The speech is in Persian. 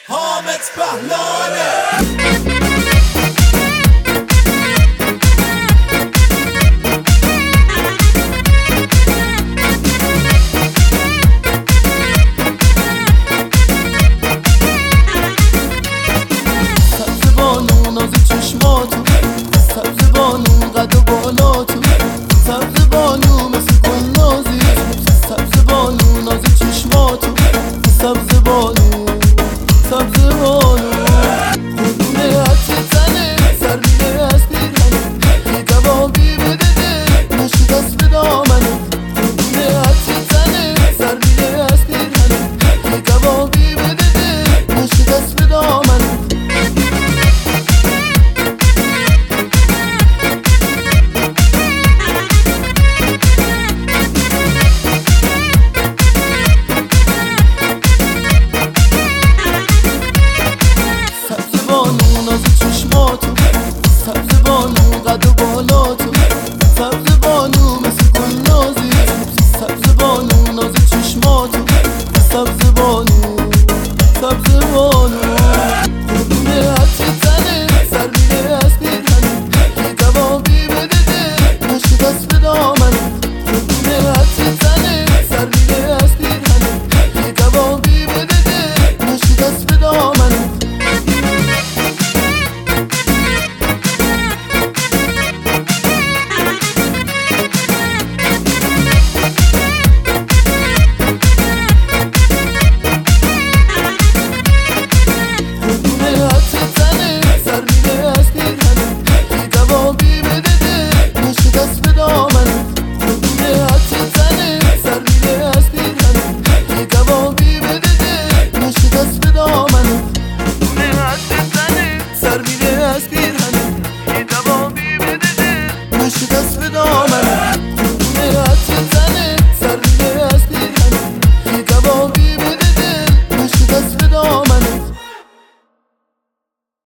حامد پهلانه. سبز بانو ناز چشماتو، سبز بانو قد و بالاتو، سبز بانو مثل گل نازی، سبز بانو ناز چشماتو، سبز بانو سبز بانو خودونه حتی تنه سر میره از پیرهنه، یه جوابی بده ده نشد دست به دامنه. خودونه حتی تنه سر میره از پیرهنه، یه جوابی بده ده نشد دست به دامنه. سبز بانو ناز چشماتو، سبز بانو قد و بالاتو، سبز بانو مثل گل نازی، سبز بانو ناز چشماتو، سبز بانو سبز بانو